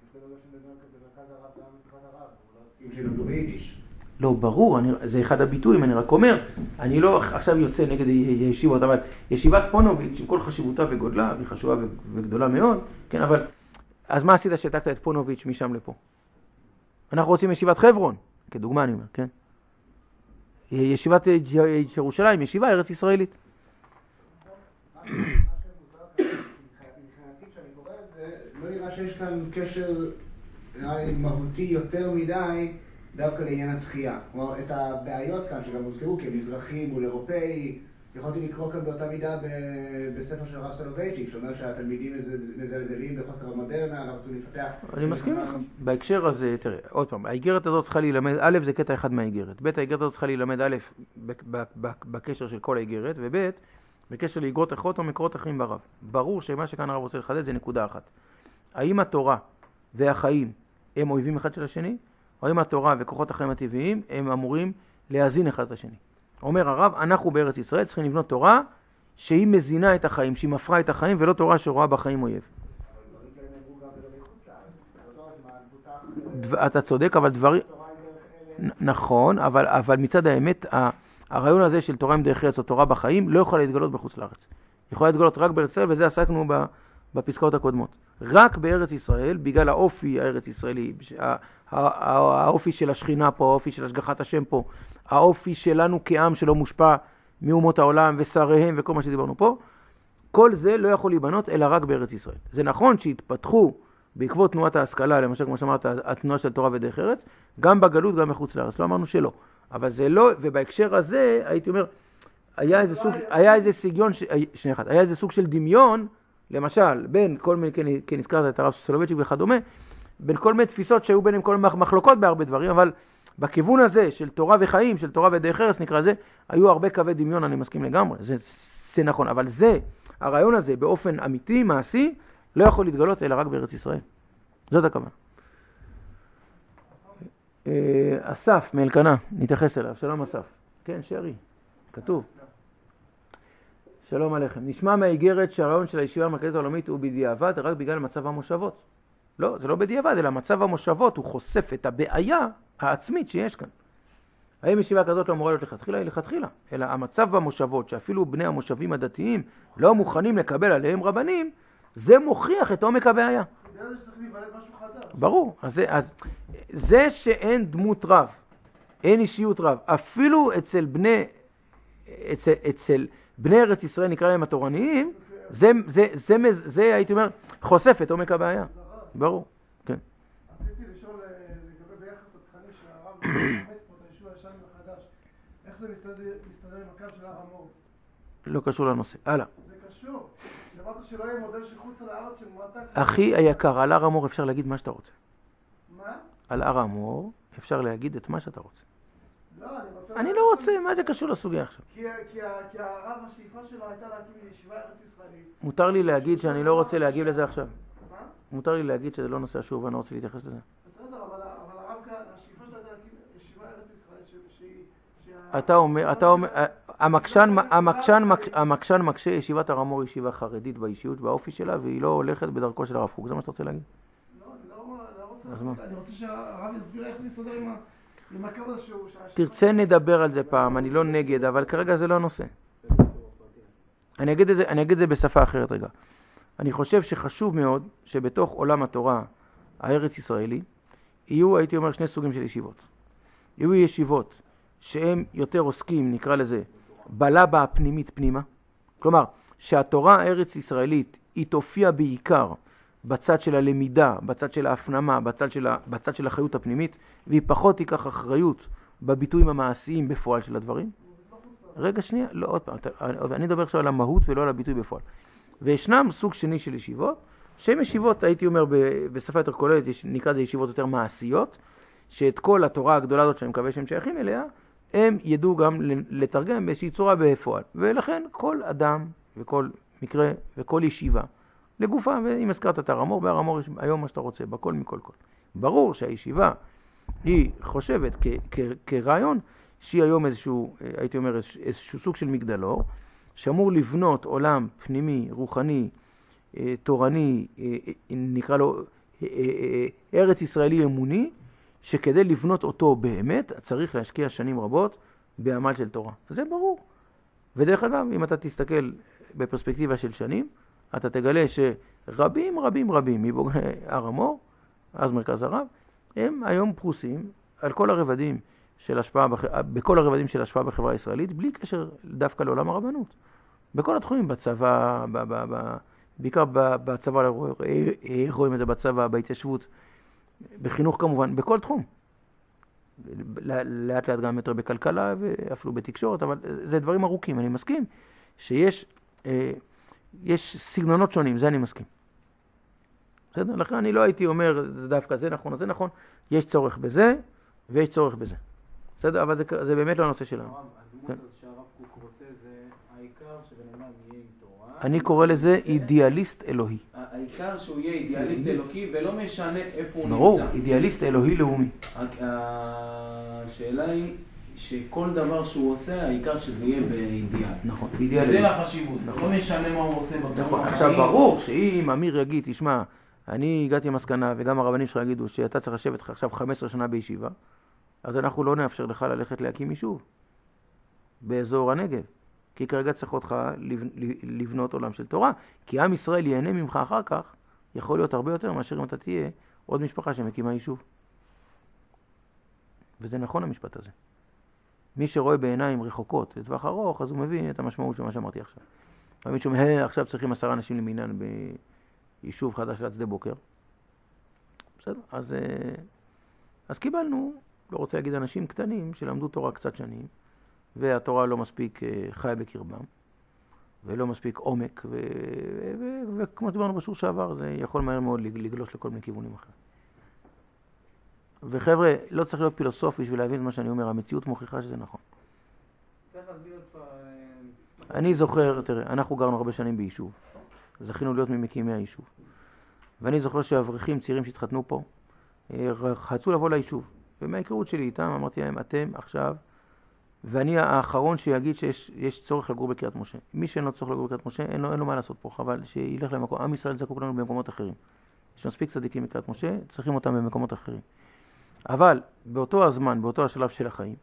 לא, ברור, אני, זה אחד הביטויים, אני רק אומר, אני לא עכשיו יוצא נגד ישיבות, אבל ישיבת פונוביץ' עם כל חשיבותה וגודלה, והיא חשובה וגדולה מאוד, כן, אבל, אז מה עשית שהעתקת את פונוביץ' משם לפה? אנחנו רוצים ישיבת חברון, כדוגמה אני אומר, כן? ישיבת ירושלים, ישיבה ארץ ישראלית. לא נראה שיש כאן קשר מהותי יותר מדי דווקא לעניין התחייה. כלומר, את הבעיות כאן שגם הוזכרו כמזרחים מול אירופאי, יכולתי לקרוא כאן באותה מידה בספר של הרב סולובייצ'יק, שאומר שהתלמידים מזלזלים בחוסר המודרנה, רצו לפתח... אני מסכים לך. בהקשר הזה, תראה, עוד פעם, האיגרת הזאת צריכה להילמד, א', זה קטע אחד מהאיגרת, ב', האיגרת הזאת צריכה להילמד, א', בקשר של כל האיגרת, וב', בקשר לאיגרות אחרות או מקורות אחרים ברב. ברור שמה שכאן הרב רוצה לחדד זה נקודה אחת. האם התורה והחיים הם אויבים אחד של השני, או האם התורה וכוחות החיים הטבעיים הם אמורים להזין אחד את השני. אומר הרב, אנחנו בארץ ישראל צריכים לבנות תורה שהיא מזינה את החיים, שהיא מפרה את החיים, ולא תורה שרואה בחיים אויב. אתה צודק, אבל דברים... נכון, אבל, אבל מצד האמת, הרעיון הזה של תורה עם דרך ארץ או תורה בחיים לא יכול להתגלות בחוץ לארץ. יכולה להתגלות רק בארץ ישראל, וזה עסקנו בפסקאות הקודמות. רק בארץ ישראל, בגלל האופי הארץ ישראלי, האופי של השכינה פה, האופי של השגחת השם פה, האופי שלנו כעם שלא מושפע מאומות העולם ושריהם וכל מה שדיברנו פה, כל זה לא יכול להיבנות אלא רק בארץ ישראל. זה נכון שהתפתחו בעקבות תנועת ההשכלה, למשל כמו שאמרת, התנועה של תורה ודרך ארץ, גם בגלות, גם מחוץ לארץ. לא אמרנו שלא. אבל זה לא, ובהקשר הזה, הייתי אומר, היה איזה סוג, היה איזה סגנון, שנייה אחת, היה איזה סוג של דמיון, למשל, בין כל מיני, כן הזכרת את הרב סולובייצ'יק וכדומה, בין כל מיני תפיסות שהיו ביניהם כל מיני מחלוקות בהרבה דברים, אבל בכיוון הזה של תורה וחיים, של תורה ודרך ארץ נקרא זה, היו הרבה קווי דמיון, אני מסכים לגמרי, זה, זה נכון, אבל זה, הרעיון הזה באופן אמיתי, מעשי, לא יכול להתגלות אלא רק בארץ ישראל. זאת הכוונה. אסף מאלקנה, נתייחס אליו. שלום אסף. כן, שרי, כתוב. שלום עליכם. נשמע מהאיגרת שהרעיון של הישיבה המרכזית העולמית הוא בדיעבד רק בגלל מצב המושבות. לא, זה לא בדיעבד, אלא מצב המושבות הוא חושף את הבעיה העצמית שיש כאן. האם ישיבה כזאת לא אמורה להיות לכתחילה? היא לכתחילה. אלא המצב במושבות, שאפילו בני המושבים הדתיים לא מוכנים לקבל עליהם רבנים, זה מוכיח את עומק הבעיה. ברור. אז זה, אז, זה שאין דמות רב, אין אישיות רב, אפילו אצל בני, אצל, אצל בני ארץ ישראל, נקרא להם התורניים, זה, זה, זה, זה, זה, הייתי אומר, חושף את עומק הבעיה. ברור, כן. רציתי לשאול לגבי ביחס לתכנים של הרב, באמת פה, את הישוע הישן מחדש, איך זה מסתדר עם הקו של הר המור? לא קשור לנושא. הלאה. זה קשור. אמרת שלא יהיה מודל שחוץ על הארץ של מועתק. אחי היקר, על הר המור אפשר להגיד מה שאתה רוצה. מה? על הר המור אפשר להגיד את מה שאתה רוצה. לא, אני רוצה... אני לא רוצה, מה זה קשור לסוגיה עכשיו? כי הרב השאיפה שלו הייתה להקים ישיבה ארץ ישראלית. מותר לי להגיד שאני לא רוצה להגיב לזה עכשיו. מה? מותר לי להגיד שזה לא נושא שוב, ואני לא רוצה להתייחס לזה. בסדר, אבל הרב כאן, השאיפה שלו הייתה להקים ישיבה ארץ ישראלית שהיא... אתה אומר, אתה אומר, המקשן, המקשן, המקשן מקשה ישיבת הר המור ישיבה חרדית באישיות באופי שלה, והיא לא הולכת בדרכו של הרב קוק. זה מה שאתה רוצה להגיד? לא, אני לא רוצה, אני רוצה שהרב יסביר איך זה מסתדר עם הקו הזה שהוא... תרצה נדבר על זה פעם, אני לא נגד, אבל כרגע זה לא הנושא. אני אגיד את זה, אני אגיד את זה בשפה אחרת רגע. אני חושב שחשוב מאוד שבתוך עולם התורה הארץ ישראלי, יהיו, הייתי אומר, שני סוגים של ישיבות. יהיו ישיבות שהם יותר עוסקים, נקרא לזה, בלבה הפנימית פנימה. כלומר, שהתורה הארץ ישראלית היא תופיע בעיקר בצד של הלמידה, בצד של ההפנמה, בצד של, ה, בצד של החיות הפנימית, והיא פחות תיקח אחריות בביטויים המעשיים בפועל של הדברים. רגע שנייה, לא, עוד פעם, אני אדבר עכשיו על המהות ולא על הביטוי בפועל. וישנם סוג שני של ישיבות, שהן ישיבות, הייתי אומר, בשפה יותר כוללת, נקרא זה ישיבות יותר מעשיות, שאת כל התורה הגדולה הזאת שאני מקווה שהם שייכים אליה, הם ידעו גם לתרגם באיזושהי צורה בפועל. ולכן כל אדם וכל מקרה וכל ישיבה לגופה, ואם הזכרת את הר המור, בהר המור יש היום מה שאתה רוצה, בכל מכל כל. ברור שהישיבה היא חושבת כ- כ- כרעיון שהיא היום איזשהו, הייתי אומר, איזשהו סוג של מגדלור, שאמור לבנות עולם פנימי, רוחני, תורני, נקרא לו ארץ ישראלי אמוני, שכדי לבנות אותו באמת צריך להשקיע שנים רבות בעמל של תורה. זה ברור. ודרך אגב, אם אתה תסתכל בפרספקטיבה של שנים, אתה תגלה שרבים רבים רבים מבוגרי הר המור, אז מרכז הרב, הם היום פרוסים על כל הרבדים של השפעה, בכל הרבדים של השפעה בחברה הישראלית, בלי קשר דווקא לעולם הרבנות. בכל התחומים, בצבא, ב, ב, ב, בעיקר בצבא, רואים את זה בצבא, בהתיישבות, בחינוך כמובן, בכל תחום. לאט לאט גם יותר בכלכלה ואפילו בתקשורת, אבל זה דברים ארוכים. אני מסכים שיש יש סגנונות שונים, זה אני מסכים. בסדר? לכן אני לא הייתי אומר, זה דווקא זה נכון, זה נכון, יש צורך בזה ויש צורך בזה. בסדר? אבל זה, זה באמת לא הנושא שלנו. הרב, הדמות הזאת שהרב קוק רוצה זה העיקר שבן אדם יהיה עם תורה. אני קורא לזה אידיאליסט אלוהי. העיקר שהוא יהיה אידיאליסט אלוקי ולא משנה איפה הוא נמצא. ברור, אידיאליסט אלוהי לאומי. השאלה היא שכל דבר שהוא עושה, העיקר שזה יהיה באידיאל. נכון, באידיאל. זה החשיבות, לא משנה מה הוא עושה בתחום. נכון, עכשיו ברור שאם אמיר יגיד, תשמע, אני הגעתי למסקנה וגם הרבנים שלך יגידו שאתה צריך לשבת עכשיו חמש עשרה שנה בישיבה, אז אנחנו לא נאפשר לך ללכת להקים יישוב באזור הנגב, כי כרגע צריך אותך לבנות עולם של תורה, כי עם ישראל ייהנה ממך אחר כך, יכול להיות הרבה יותר מאשר אם אתה תהיה עוד משפחה שמקימה יישוב. וזה נכון המשפט הזה. מי שרואה בעיניים רחוקות לטווח ארוך, אז הוא מבין את המשמעות של מה שאמרתי עכשיו. אבל מישהו אומר, עכשיו צריכים עשרה אנשים למינן ביישוב חדש ליד שדה בוקר. בסדר, אז, אז קיבלנו, לא רוצה להגיד אנשים קטנים שלמדו תורה קצת שנים, והתורה לא מספיק חיה בקרבם, ולא מספיק עומק, ו... ו... ו... וכמו שדיברנו בשיעור שעבר, זה יכול מהר מאוד לגלוש לכל מיני כיוונים אחרים. וחבר'ה, לא צריך להיות פילוסוף בשביל להבין מה שאני אומר, המציאות מוכיחה שזה נכון. צריך להסביר את פה... אני זוכר, תראה, אנחנו גרנו הרבה שנים ביישוב, זכינו להיות ממקימי היישוב, ואני זוכר שהאברכים צעירים שהתחתנו פה, רצו לבוא ליישוב, ומההיכרות שלי איתם אמרתי להם, אתם עכשיו, ואני האחרון שיגיד שיש יש צורך לגור בקריית משה. מי שאין לו צורך לגור בקריית משה, אין לו, אין לו מה לעשות פה, חבל שילך למקום. עם ישראל זקוק לנו במקומות אחרים. יש מספיק צדיקים בקריית משה, צריכים אותם במקומות אחרים. אבל באותו הזמן, באותו השלב של החיים,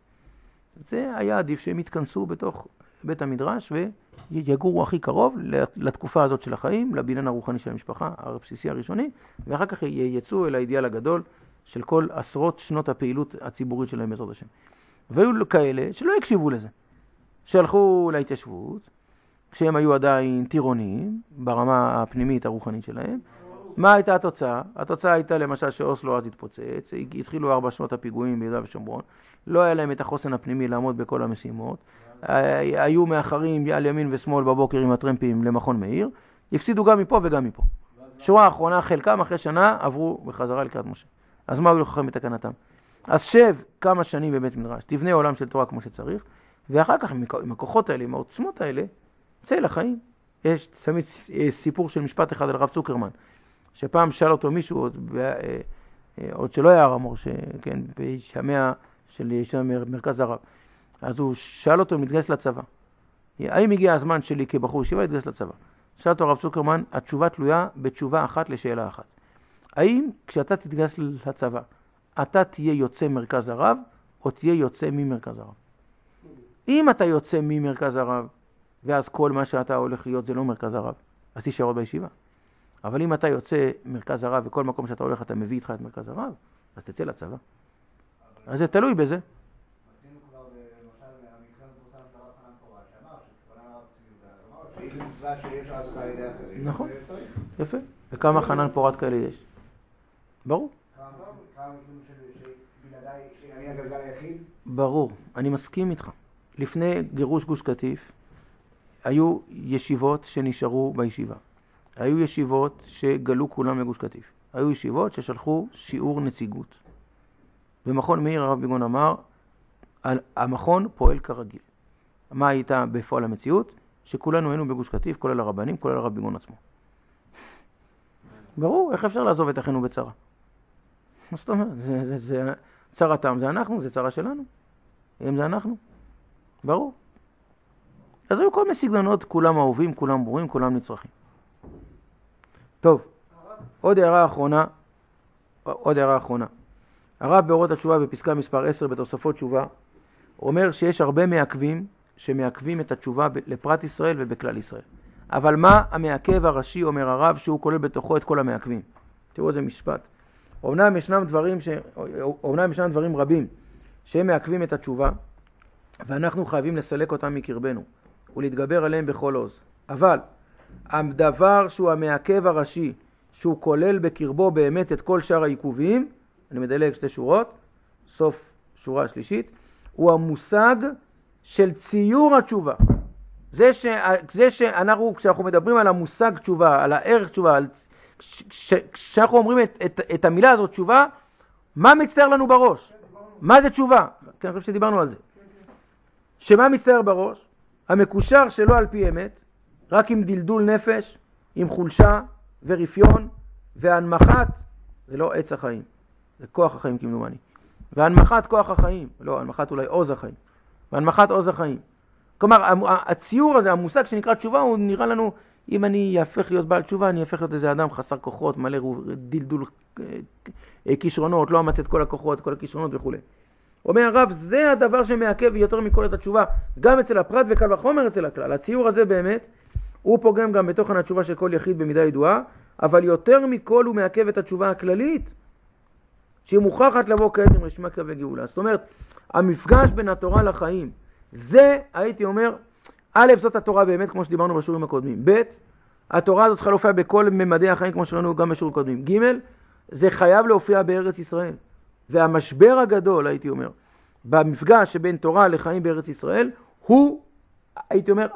זה היה עדיף שהם יתכנסו בתוך בית המדרש ויגורו הכי קרוב לתקופה הזאת של החיים, לבניין הרוחני של המשפחה, הבסיסי הראשוני, ואחר כך יצאו אל האידיאל הגדול של כל עשרות שנות הפעילות הציבורית שלהם בעזרת השם. והיו כאלה שלא הקשיבו לזה, שהלכו להתיישבות, כשהם היו עדיין טירונים ברמה הפנימית הרוחנית שלהם. מה הייתה התוצאה? התוצאה הייתה למשל שאוסלו אז התפוצץ, התחילו ארבע שנות הפיגועים ביהודה ושומרון, לא היה להם את החוסן הפנימי לעמוד בכל המשימות, היו מאחרים על ימין ושמאל בבוקר עם הטרמפים למכון מאיר, הפסידו גם מפה וגם מפה. שורה האחרונה, חלקם אחרי שנה עברו בחזרה לקריית משה. אז מה היו לכם בתקנתם? אז שב כמה שנים בבית מדרש, תבנה עולם של תורה כמו שצריך, ואחר כך עם הכוחות האלה, עם העוצמות האלה, צא לחיים. יש תמיד סיפור של משפט אחד על הרב צוקרמן, שפעם שאל אותו מישהו, עוד, עוד שלא היה הר המור, כן, בשמיה של מרכז הרב, אז הוא שאל אותו אם להתגייס לצבא. האם הגיע הזמן שלי כבחור ישיבה להתגייס לצבא? שאל אותו הרב צוקרמן, התשובה תלויה בתשובה אחת לשאלה אחת. האם כשאתה תתגייס לצבא, אתה תהיה יוצא מרכז הרב, או תהיה יוצא ממרכז הרב? אם אתה יוצא ממרכז הרב, ואז כל מה שאתה הולך להיות זה לא מרכז הרב, אז תישאר עוד בישיבה. אבל אם אתה יוצא מרכז הרב, וכל מקום שאתה הולך אתה מביא איתך את מרכז הרב, אז תצא לצבא. אז זה תלוי בזה. רצינו כבר, למשל, המקרה מפורסם של הרב חנן פורת, שאמר שכבנה הרב צבי יהודה, אמר שאם מצווה שאי אפשר לעשות על ידי אחרים, נכון. אז צריך. יפה. וכמה חנן פורת כאלה יש? ברור. כמה מקרים שבלעדיי, שאני הגלגל היחיד? ברור. אני מסכים איתך. לפני גירוש גוש קטיף, היו ישיבות שנשארו בישיבה. היו ישיבות שגלו כולם לגוש קטיף. היו ישיבות ששלחו שיעור נציגות. במכון מאיר הרב ביגון אמר, המכון פועל כרגיל. מה הייתה בפועל המציאות? שכולנו היינו בגוש קטיף, כולל הרבנים, כולל הרב ביגון עצמו. ברור, איך אפשר לעזוב את אחינו בצרה? מה זאת אומרת? זה, זה, זה, צרתם זה אנחנו, זה צרה שלנו. אם זה אנחנו. ברור. אז היו כל מיני סגנונות, כולם אהובים, כולם ברורים, כולם נצרכים. טוב, עוד הערה אחרונה, עוד הערה אחרונה. הרב באורות התשובה בפסקה מספר עשר בתוספות תשובה, אומר שיש הרבה מעכבים שמעכבים את התשובה לפרט ישראל ובכלל ישראל. אבל מה המעכב הראשי, אומר הרב, שהוא כולל בתוכו את כל המעכבים? תראו איזה משפט. אומנם ישנם דברים, ש... אומנם ישנם דברים רבים שהם מעכבים את התשובה, ואנחנו חייבים לסלק אותם מקרבנו ולהתגבר עליהם בכל עוז. אבל הדבר שהוא המעכב הראשי, שהוא כולל בקרבו באמת את כל שאר העיכובים, אני מדלג שתי שורות, סוף שורה שלישית, הוא המושג של ציור התשובה. זה, ש... זה שאנחנו, כשאנחנו מדברים על המושג תשובה, על הערך תשובה, על... כשאנחנו אומרים את, את, את המילה הזאת תשובה, מה מצטער לנו בראש? מה זה תשובה? כי אני חושב שדיברנו על זה. שמה מצטער בראש? המקושר שלו על פי אמת, רק עם דלדול נפש, עם חולשה ורפיון והנמחת, זה לא עץ החיים, זה כוח החיים כמדומני. והנמחת כוח החיים, לא, הנמחת אולי עוז החיים. והנמחת עוז החיים. כלומר, הציור הזה, המושג שנקרא תשובה, הוא נראה לנו, אם אני יהפך להיות בעל תשובה, אני יהפך להיות איזה אדם חסר כוחות, מלא דלדול כישרונות, לא אמצא את כל הכוחות, כל הכישרונות וכו'. אומר הרב, זה הדבר שמעכב יותר מכל את התשובה, גם אצל הפרט וקל וחומר אצל הכלל. הציור הזה באמת, הוא פוגם גם בתוכן התשובה של כל יחיד במידה ידועה, אבל יותר מכל הוא מעכב את התשובה הכללית, שהיא מוכרחת לבוא כעת עם רשימה קווי גאולה. זאת אומרת, המפגש בין התורה לחיים, זה, הייתי אומר, א', זאת התורה באמת, כמו שדיברנו בשיעורים הקודמים. ב', התורה הזאת צריכה להופיע בכל ממדי החיים, כמו שראינו גם בשיעורים הקודמים. ג', זה חייב להופיע בארץ ישראל. והמשבר הגדול, הייתי אומר, במפגש שבין תורה לחיים בארץ ישראל, הוא, הייתי אומר,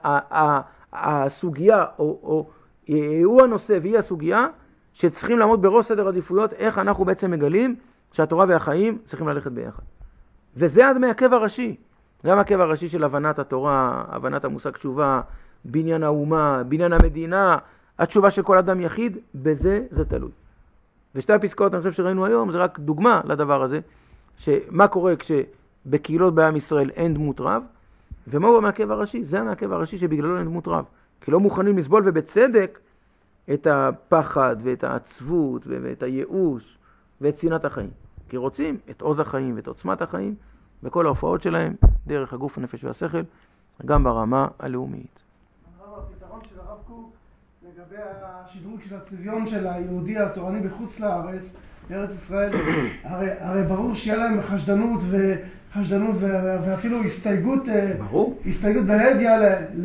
הסוגיה, או הוא הנושא והיא הסוגיה, שצריכים לעמוד בראש סדר עדיפויות, איך אנחנו בעצם מגלים שהתורה והחיים צריכים ללכת ביחד. וזה המעכב הראשי. זה המעכב הראשי של הבנת התורה, הבנת המושג תשובה, בניין האומה, בניין המדינה, התשובה של כל אדם יחיד, בזה זה תלוי. ושתי הפסקאות, אני חושב שראינו היום, זה רק דוגמה לדבר הזה, שמה קורה כשבקהילות בעם ישראל אין דמות רב, ומהו המעכב הראשי? זה המעכב הראשי שבגללו אין דמות רב. כי לא מוכנים לסבול ובצדק את הפחד ואת העצבות ואת הייאוש ואת צנעת החיים. כי רוצים את עוז החיים ואת עוצמת החיים בכל ההופעות שלהם, דרך הגוף, הנפש והשכל, גם ברמה הלאומית. הרב, הפתרון של הרב קוק לגבי השדרוג של הצביון של היהודי התורני בחוץ לארץ, בארץ ישראל, הרי, הרי ברור שיהיה להם חשדנות וחשדנות ואפילו הסתייגות, ברור. הסתייגות בהדיה ל, ל,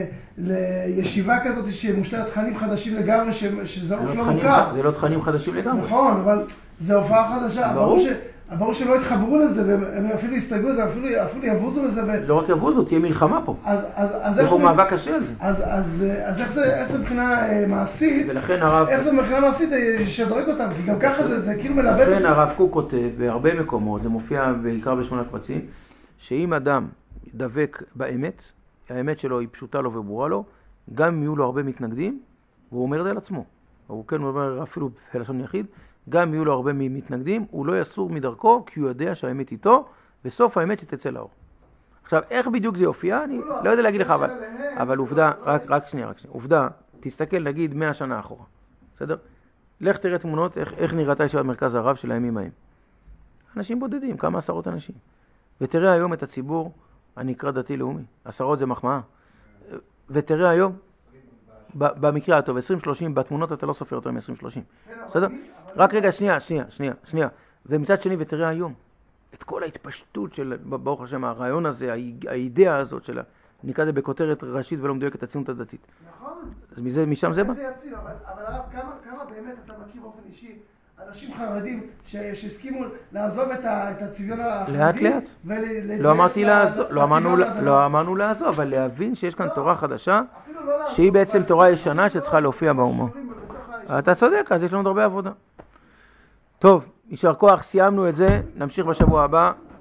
לישיבה כזאת שמושתת תכנים חדשים לגמרי, שזה אוף לא מוכר. זה לא תכנים חדשים לגמרי. נכון, אבל זה הופעה חדשה. ברור. ש... ברור שלא התחברו לזה, והם אפילו הסתייגו לזה, אפילו, אפילו יבוזו לזה. ו... לא רק יבוזו, תהיה מלחמה פה. אז, אז, אז איך... זה פה מאבק קשה על זה. אז, אז, אז איך זה, איך זה מבחינה מעשית, ולכן הרב... איך זה מבחינה מעשית לשדרג אותם, כי גם ככה זה, זה כאילו מלבט... לכן הרב קוק כותב בהרבה מקומות, זה מופיע בעיקר בשמונה קבצים, שאם אדם דבק באמת, האמת שלו היא פשוטה לו וברורה לו, גם אם יהיו לו הרבה מתנגדים, הוא אומר את זה על עצמו. הוא כן אומר אפילו בלשון יחיד, גם אם יהיו לו הרבה מתנגדים, הוא לא יסור מדרכו, כי הוא יודע שהאמת איתו, וסוף האמת שתצא לאור. עכשיו, איך בדיוק זה יופיע? אני לא יודע להגיד לך, אבל, אבל עובדה, רק, רק שנייה, רק שנייה. עובדה, תסתכל, נגיד, מאה שנה אחורה. בסדר? לך תראה תמונות, איך, איך נראתה ישיבת מרכז הרב של הימים ההם. אנשים בודדים, כמה עשרות אנשים. ותראה היום את הציבור הנקרא דתי לאומי. עשרות זה מחמאה. ותראה היום, במקרה הטוב, עשרים שלושים, בתמונות אתה לא סופר אותו עם עשרים שלושים. בסדר? רק רגע, שנייה, שנייה, שנייה, שנייה. ומצד שני, ותראה היום, את כל ההתפשטות של, ברוך השם, הרעיון הזה, האידאה הזאת של, נקרא זה בכותרת ראשית ולא מדויקת הציונות הדתית. נכון. אז מזה, משם זה בא? אבל הרב, כמה באמת אתה מכיר באופן אישי אנשים חרדים שהסכימו לעזוב את הצביון החרדי? לאט לאט. לא אמרתי לעזוב, לא אמרנו לעזוב, אבל להבין שיש כאן תורה חדשה, שהיא בעצם תורה ישנה שצריכה להופיע באומה. אתה צודק, אז יש לנו הרבה עבודה. טוב, יישר כוח, סיימנו את זה, נמשיך בשבוע הבא.